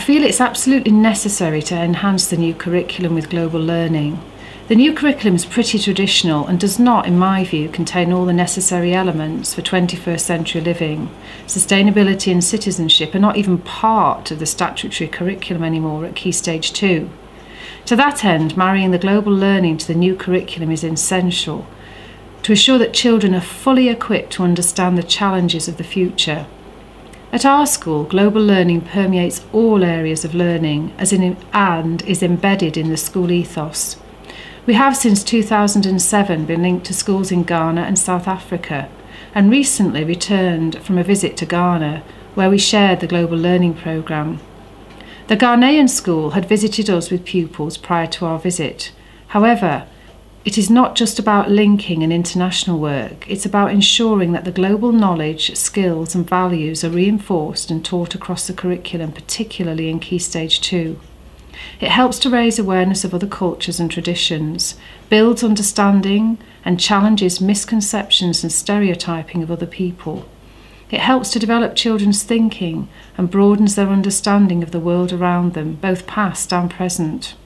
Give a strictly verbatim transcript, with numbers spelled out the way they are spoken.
feel it's absolutely necessary to enhance the new curriculum with global learning. The new curriculum is pretty traditional and does not, in my view, contain all the necessary elements for twenty-first century living. Sustainability and citizenship are not even part of the statutory curriculum anymore at Key Stage two. To that end, marrying the global learning to the new curriculum is essential to ensure that children are fully equipped to understand the challenges of the future. At our school, global learning permeates all areas of learning as in, and is embedded in the school ethos. We have since two thousand seven been linked to schools in Ghana and South Africa, and recently returned from a visit to Ghana, where we shared the global learning programme. The Ghanaian school had visited us with pupils prior to our visit. However, it is not just about linking and international work, it's about ensuring that the global knowledge, skills and values are reinforced and taught across the curriculum, particularly in Key Stage two. It helps to raise awareness of other cultures and traditions, builds understanding and challenges misconceptions and stereotyping of other people. It helps to develop children's thinking and broadens their understanding of the world around them, both past and present.